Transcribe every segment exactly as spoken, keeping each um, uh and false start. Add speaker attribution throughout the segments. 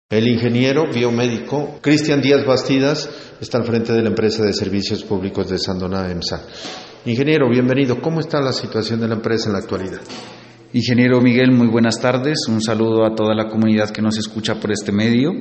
Speaker 1: El ingeniero biomédico Cristian Díaz Bastidas está al frente de la empresa de servicios públicos de Sandoná EMSA. Ingeniero, bienvenido. ¿Cómo está la situación de la empresa en la actualidad?
Speaker 2: Ingeniero Miguel, muy buenas tardes. Un saludo a toda la comunidad que nos escucha por este medio.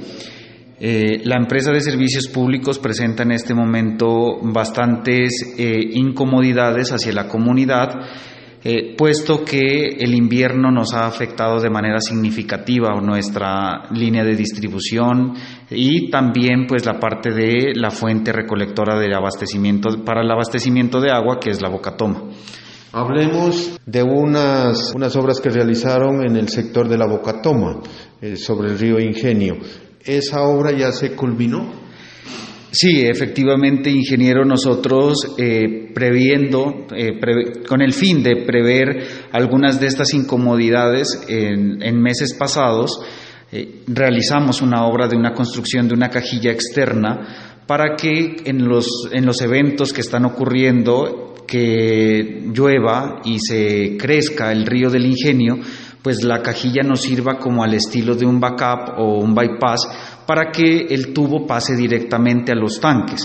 Speaker 2: Eh, la empresa de servicios públicos presenta en este momento bastantes eh, incomodidades hacia la comunidad, Eh, puesto que el invierno nos ha afectado de manera significativa nuestra línea de distribución y también pues la parte de la fuente recolectora de abastecimiento para el abastecimiento de agua, que es la Bocatoma.
Speaker 1: Hablemos de unas, unas obras que realizaron en el sector de la Bocatoma, eh, sobre el río Ingenio. ¿Esa obra ya se culminó?
Speaker 2: Sí, efectivamente, ingeniero, nosotros eh, previendo, eh, preve, con el fin de prever algunas de estas incomodidades en, en meses pasados, eh, realizamos una obra de una construcción de una cajilla externa para que en los, en los eventos que están ocurriendo, que llueva y se crezca el río del Ingenio, pues la cajilla nos sirva como al estilo de un backup o un bypass para que el tubo pase directamente a los tanques.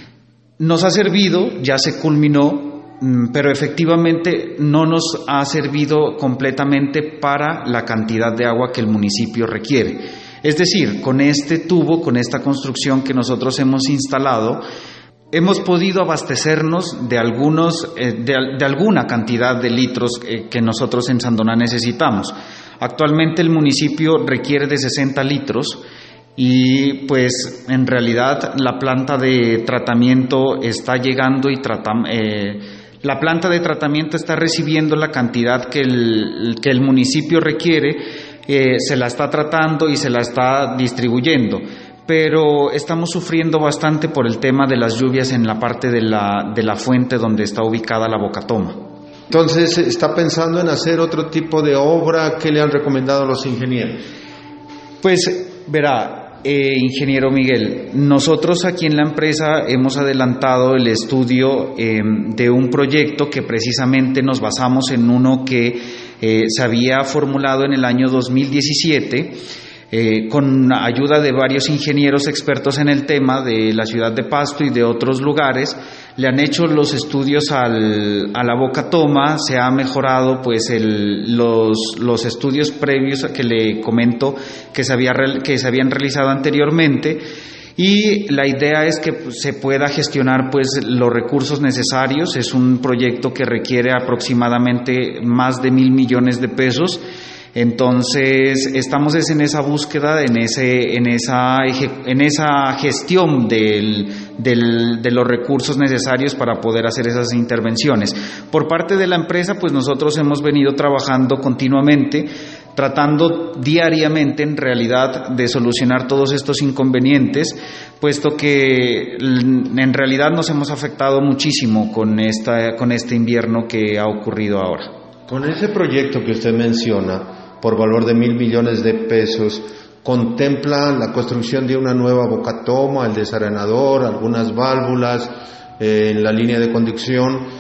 Speaker 2: Nos ha servido, ya se culminó, pero efectivamente no nos ha servido completamente para la cantidad de agua que el municipio requiere. Es decir, con este tubo, con esta construcción que nosotros hemos instalado, hemos podido abastecernos de, algunos, eh, de, de alguna cantidad de litros eh, que nosotros en Sandoná necesitamos. Actualmente el municipio requiere de sesenta litros y pues en realidad la planta de tratamiento está llegando y trata, eh, la planta de tratamiento está recibiendo la cantidad que el, que el municipio requiere, eh, se la está tratando y se la está distribuyendo. Pero estamos sufriendo bastante por el tema de las lluvias en la parte de la, de la fuente donde está ubicada la Bocatoma.
Speaker 1: Entonces, ¿está pensando en hacer otro tipo de obra? ¿Qué le han recomendado los ingenieros?
Speaker 2: Pues, verá, eh, ingeniero Miguel, nosotros aquí en la empresa hemos adelantado el estudio eh, de un proyecto que precisamente nos basamos en uno que eh, se había formulado en el año dos mil diecisiete, Eh, con ayuda de varios ingenieros expertos en el tema de la ciudad de Pasto y de otros lugares. Le han hecho los estudios al, a la Bocatoma, se ha mejorado pues el, los, los estudios previos que le comento que se, había, que se habían realizado anteriormente, y la idea es que se pueda gestionar pues los recursos necesarios. Es un proyecto que requiere aproximadamente más de mil millones de pesos. Entonces estamos en esa búsqueda, en ese, en esa, en esa gestión del, del, de los recursos necesarios para poder hacer esas intervenciones. Por parte de la empresa, pues nosotros hemos venido trabajando continuamente, tratando diariamente en realidad de solucionar todos estos inconvenientes, puesto que en realidad nos hemos afectado muchísimo con esta, con este invierno que ha ocurrido ahora.
Speaker 1: Con ese proyecto que usted menciona, por valor de mil millones de pesos, ¿contempla la construcción de una nueva Bocatoma, el desarenador, algunas válvulas eh, en la línea de conducción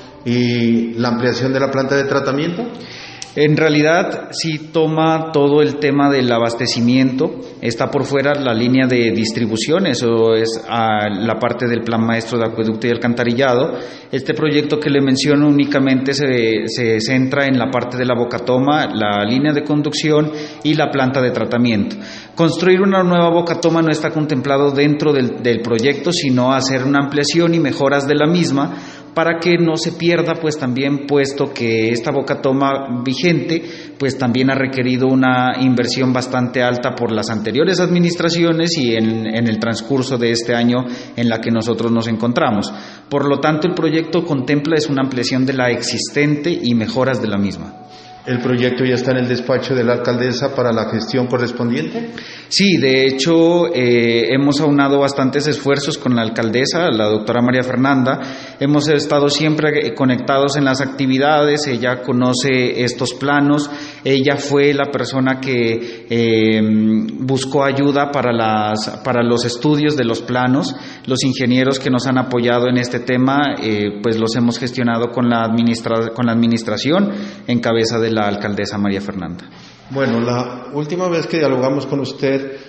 Speaker 1: y la ampliación de la planta de tratamiento?
Speaker 2: En realidad sí toma todo el tema del abastecimiento, está por fuera la línea de distribución, eso es a la parte del plan maestro de acueducto y alcantarillado. Este proyecto que le menciono únicamente se, se centra en la parte de la Bocatoma, la línea de conducción y la planta de tratamiento. Construir una nueva Bocatoma no está contemplado dentro del, del proyecto, sino hacer una ampliación y mejoras de la misma, para que no se pierda, pues también, puesto que esta Bocatoma vigente pues también ha requerido una inversión bastante alta por las anteriores administraciones y en, en el transcurso de este año en la que nosotros nos encontramos. Por lo tanto, el proyecto contempla es una ampliación de la existente y mejoras de la misma.
Speaker 1: ¿El proyecto ya está en el despacho de la alcaldesa para la gestión correspondiente?
Speaker 2: Sí, de hecho eh, hemos aunado bastantes esfuerzos con la alcaldesa, la doctora María Fernanda. Hemos estado siempre conectados en las actividades, ella conoce estos planos, ella fue la persona que eh, buscó ayuda para, las, para los estudios de los planos. Los ingenieros que nos han apoyado en este tema, eh, pues los hemos gestionado con la, administra- con la administración en cabeza de la alcaldesa María Fernanda.
Speaker 1: Bueno, la última vez que dialogamos con usted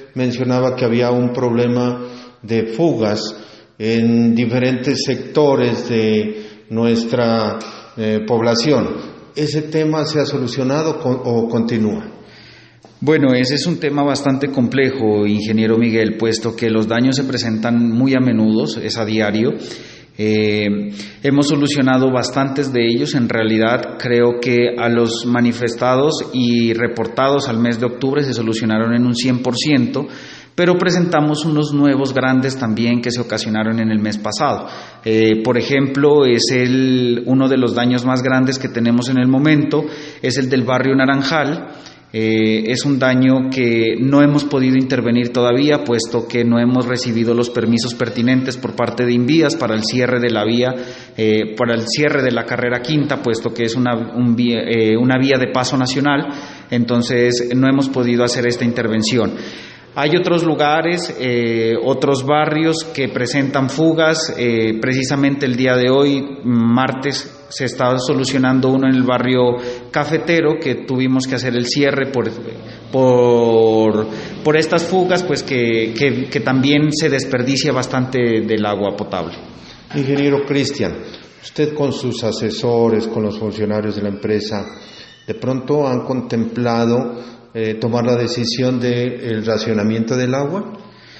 Speaker 1: mencionaba que había un problema de fugas en diferentes sectores de nuestra eh, población. ¿Ese tema se ha solucionado o continúa?
Speaker 2: Bueno, ese es un tema bastante complejo, ingeniero Miguel, puesto que los daños se presentan muy a menudo, es a diario. Eh, hemos solucionado bastantes de ellos. En realidad creo que a los manifestados y reportados al mes de octubre se solucionaron en un cien por ciento, pero presentamos unos nuevos grandes también que se ocasionaron en el mes pasado. Eh, por ejemplo, es el, uno de los daños más grandes que tenemos en el momento, es el del barrio Naranjal. Eh, es un daño que no hemos podido intervenir todavía, puesto que no hemos recibido los permisos pertinentes por parte de Invías para el cierre de la vía, eh, para el cierre de la carrera quinta, puesto que es una, un vía, eh, una vía de paso nacional. Entonces no hemos podido hacer esta intervención. Hay otros lugares, eh, otros barrios que presentan fugas. Eh, precisamente el día de hoy, martes, se está solucionando uno en el barrio Cafetero, que tuvimos que hacer el cierre por, por, por estas fugas, pues que, que, que también se desperdicia bastante del agua potable.
Speaker 1: Ingeniero Cristian, usted con sus asesores, con los funcionarios de la empresa, ¿de pronto han contemplado Eh, tomar la decisión del racionamiento del agua?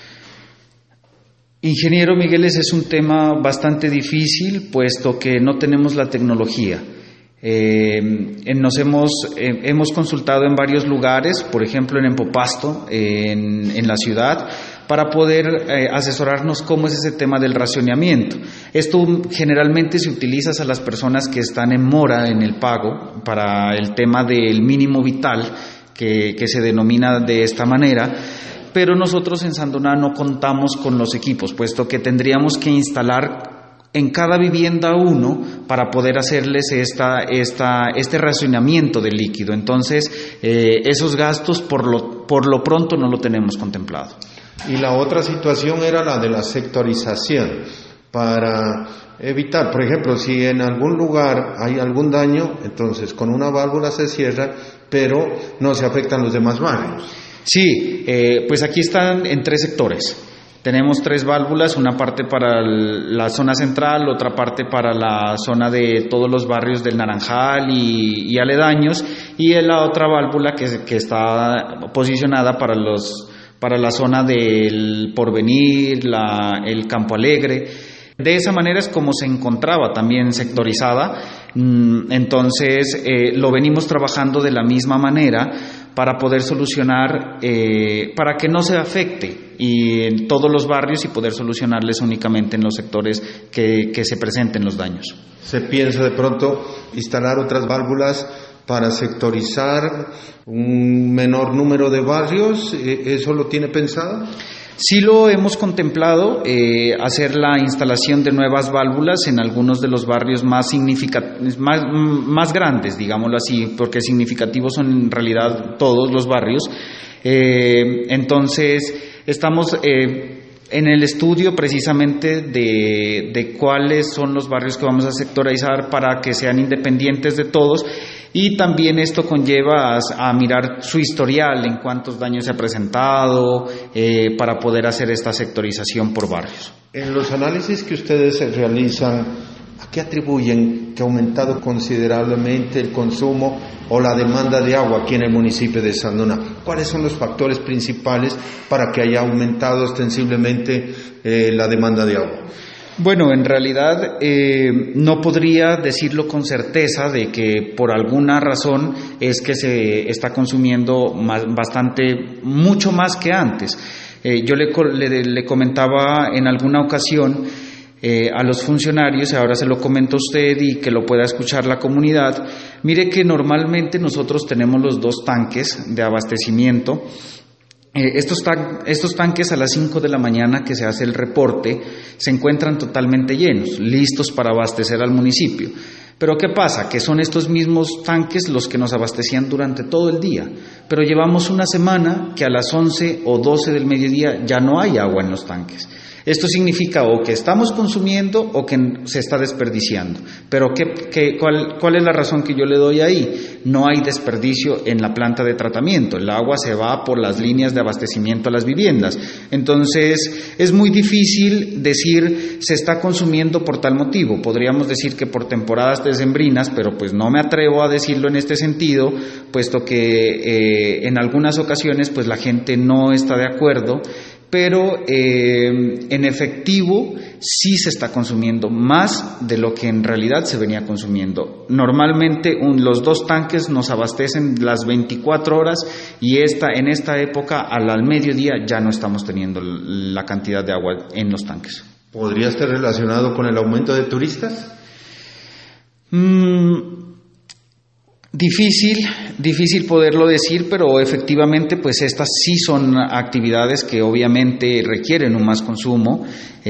Speaker 2: Ingeniero Miguel, ese es un tema bastante difícil, puesto que no tenemos la tecnología. Eh, nos hemos, eh, hemos consultado en varios lugares, por ejemplo en Empopasto, eh, en, en la ciudad, para poder eh, asesorarnos cómo es ese tema del racionamiento. Esto generalmente se utiliza a las personas que están en mora en el pago para el tema del mínimo vital, Que, que se denomina de esta manera, pero nosotros en Sandoná no contamos con los equipos, puesto que tendríamos que instalar en cada vivienda uno para poder hacerles esta, esta, este racionamiento de líquido. Entonces, eh, esos gastos por lo, por lo pronto no lo tenemos contemplado.
Speaker 1: Y la otra situación era la de la sectorización, para evitar, por ejemplo, si en algún lugar hay algún daño, entonces con una válvula se cierra, pero no se afectan los demás barrios.
Speaker 2: Sí, eh, pues aquí están en tres sectores. Tenemos tres válvulas, una parte para el, la zona central, otra parte para la zona de todos los barrios del Naranjal y, y aledaños, y la otra válvula que, que está posicionada para los para la zona del Porvenir, la, el Campo Alegre. De esa manera es como se encontraba también sectorizada. Entonces eh, lo venimos trabajando de la misma manera para poder solucionar, eh, para que no se afecte y en todos los barrios y poder solucionarles únicamente en los sectores que, que se presenten los daños.
Speaker 1: ¿Se piensa de pronto instalar otras válvulas para sectorizar un menor número de barrios? ¿Eso lo tiene pensado?
Speaker 2: Sí lo hemos contemplado, eh, hacer la instalación de nuevas válvulas en algunos de los barrios más significativos, más, más grandes, digámoslo así, porque significativos son en realidad todos los barrios. Eh, entonces, estamos eh, en el estudio precisamente de, de cuáles son los barrios que vamos a sectorizar para que sean independientes de todos. Y también esto conlleva a, a mirar su historial, en cuántos daños se ha presentado, eh, para poder hacer esta sectorización por barrios.
Speaker 1: En los análisis que ustedes realizan, ¿a qué atribuyen que ha aumentado considerablemente el consumo o la demanda de agua aquí en el municipio de Sandoná? ¿Cuáles son los factores principales para que haya aumentado ostensiblemente eh, la demanda de agua?
Speaker 2: Bueno, en realidad eh, no podría decirlo con certeza de que por alguna razón es que se está consumiendo más, bastante, mucho más que antes. Eh, yo le, le, le comentaba en alguna ocasión eh, a los funcionarios, y ahora se lo comento a usted y que lo pueda escuchar la comunidad, mire que normalmente nosotros tenemos los dos tanques de abastecimiento. Eh, estos, tan, estos tanques a las cinco de la mañana que se hace el reporte se encuentran totalmente llenos, listos para abastecer al municipio. Pero ¿qué pasa? Que son estos mismos tanques los que nos abastecían durante todo el día. Pero llevamos una semana que a las once o doce del mediodía ya no hay agua en los tanques. Esto significa o que estamos consumiendo o que se está desperdiciando. Pero ¿qué, qué, cuál, ¿cuál es la razón que yo le doy ahí? No hay desperdicio en la planta de tratamiento. El agua se va por las líneas de abastecimiento a las viviendas. Entonces, es muy difícil decir se está consumiendo por tal motivo. Podríamos decir que por temporadas decembrinas, pero pues no me atrevo a decirlo en este sentido, puesto que eh, en algunas ocasiones pues la gente no está de acuerdo, pero eh, en efectivo sí se está consumiendo más de lo que en realidad se venía consumiendo. Normalmente un, los dos tanques nos abastecen las veinticuatro horas y esta, en esta época al, al mediodía ya no estamos teniendo la cantidad de agua en los tanques.
Speaker 1: ¿Podría estar relacionado con el aumento de turistas?
Speaker 2: Mm, Difícil, difícil poderlo decir, pero efectivamente pues estas sí son actividades que obviamente requieren un más consumo.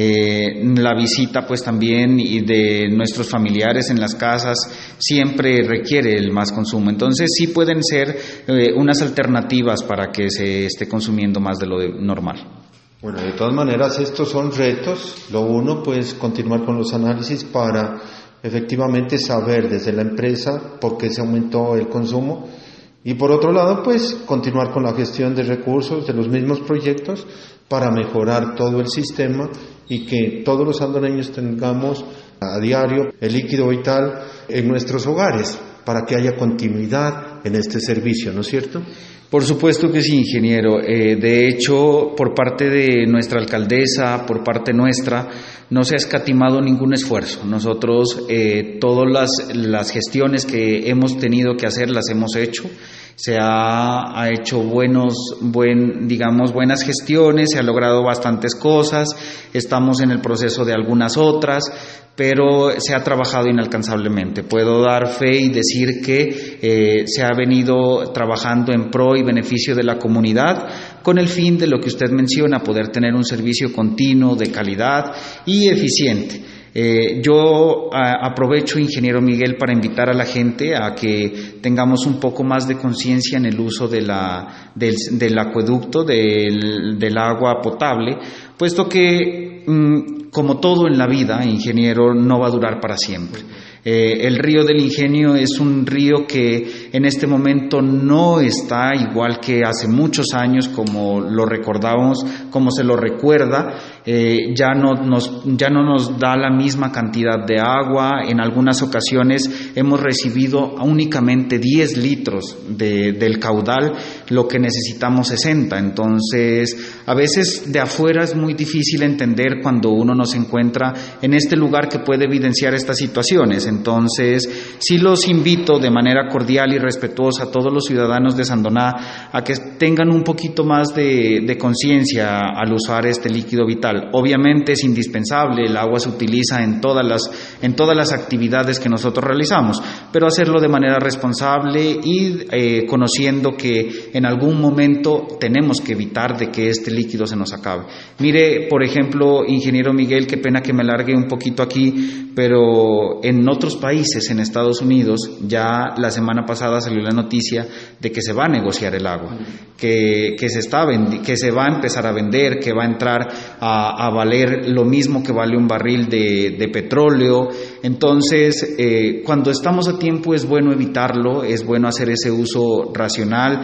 Speaker 2: Eh, la visita pues también y de nuestros familiares en las casas siempre requiere el más consumo. Entonces sí pueden ser eh, unas alternativas para que se esté consumiendo más de lo de normal.
Speaker 1: Bueno, de todas maneras estos son retos. Lo uno pues continuar con los análisis para efectivamente saber desde la empresa por qué se aumentó el consumo y por otro lado pues continuar con la gestión de recursos de los mismos proyectos para mejorar todo el sistema y que todos los saldoneños tengamos a diario el líquido vital en nuestros hogares para que haya continuidad en este servicio, ¿no es cierto?
Speaker 2: Por supuesto que sí, ingeniero. Eh, de hecho, por parte de nuestra alcaldesa, por parte nuestra, no se ha escatimado ningún esfuerzo. Nosotros, eh, todas las, las gestiones que hemos tenido que hacer, las hemos hecho. Se ha, ha hecho buenos, buen, digamos, buenas gestiones, se ha logrado bastantes cosas, estamos en el proceso de algunas otras, pero se ha trabajado inalcanzablemente. Puedo dar fe y decir que eh, se ha venido trabajando en pro y beneficio de la comunidad con el fin de lo que usted menciona, poder tener un servicio continuo, de calidad y eficiente. Eh, yo a, aprovecho, ingeniero Miguel, para invitar a la gente a que tengamos un poco más de conciencia en el uso de la, del, del acueducto, del, del agua potable, puesto que, mm, como todo en la vida, ingeniero, no va a durar para siempre. Eh, el río del Ingenio es un río que en este momento no está igual que hace muchos años, como lo recordamos, como se lo recuerda. Eh, ya no nos ya no nos da la misma cantidad de agua. En algunas ocasiones hemos recibido únicamente diez litros de, del caudal, lo que necesitamos sesenta. Entonces, a veces de afuera es muy difícil entender cuando uno no se encuentra en este lugar que puede evidenciar estas situaciones. Entonces, sí los invito de manera cordial y respetuosa a todos los ciudadanos de Sandoná a que tengan un poquito más de, de conciencia al usar este líquido vital. Obviamente es indispensable, el agua se utiliza en todas las, en todas las actividades que nosotros realizamos, pero hacerlo de manera responsable y eh, conociendo que en algún momento tenemos que evitar de que este líquido se nos acabe. Mire, por ejemplo, ingeniero Miguel, qué pena que me largue un poquito aquí, pero en otros países, en Estados Unidos, ya la semana pasada salió la noticia de que se va a negociar el agua, que, que, se, está vendi- que se va a empezar a vender, que va a entrar a, a valer lo mismo que vale un barril de, de petróleo. Entonces, eh, cuando estamos a tiempo es bueno evitarlo, es bueno hacer ese uso racional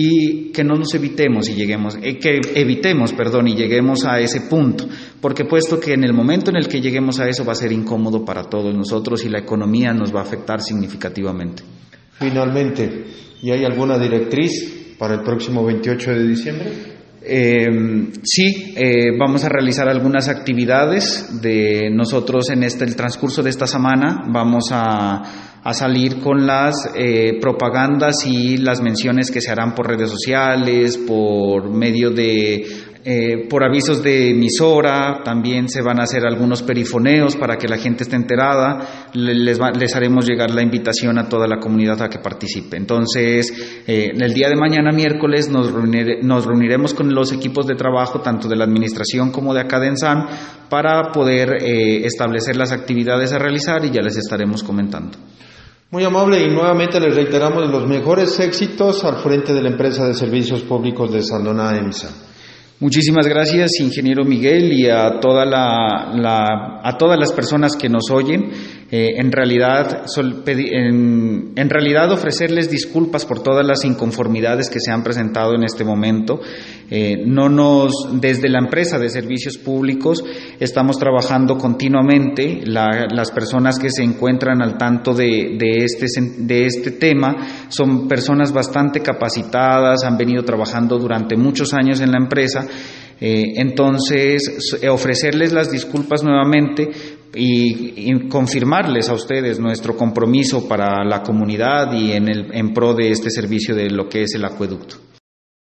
Speaker 2: y que no nos evitemos y lleguemos, eh, que evitemos, perdón, y lleguemos a ese punto, porque puesto que en el momento en el que lleguemos a eso va a ser incómodo para todos nosotros y la economía nos va a afectar significativamente.
Speaker 1: Finalmente, ¿y hay alguna directriz para el próximo veintiocho de diciembre?
Speaker 2: Eh, sí, eh, vamos a realizar algunas actividades de nosotros en este el transcurso de esta semana. Vamos a, a salir con las eh, propagandas y las menciones que se harán por redes sociales, por medio de Eh, por avisos de emisora. También se van a hacer algunos perifoneos para que la gente esté enterada. Les, va, les haremos llegar la invitación a toda la comunidad a que participe. Entonces, eh, el día de mañana, miércoles, nos, reunir, nos reuniremos con los equipos de trabajo, tanto de la administración como de acá de Ensan, para poder eh, establecer las actividades a realizar y ya les estaremos comentando.
Speaker 1: Muy amable, y nuevamente les reiteramos los mejores éxitos al frente de la empresa de servicios públicos de Sandoná EMSA.
Speaker 2: Muchísimas gracias, ingeniero Miguel, y a toda la, la a todas las personas que nos oyen. Eh, en realidad, sol, pedi, en, en realidad ofrecerles disculpas por todas las inconformidades que se han presentado en este momento. Eh, no nos, desde la empresa de servicios públicos estamos trabajando continuamente. La, las personas que se encuentran al tanto de, de este de este tema son personas bastante capacitadas, han venido trabajando durante muchos años en la empresa. Eh, entonces, ofrecerles las disculpas nuevamente y, y confirmarles a ustedes nuestro compromiso para la comunidad y en, el, en pro de este servicio de lo que es el acueducto.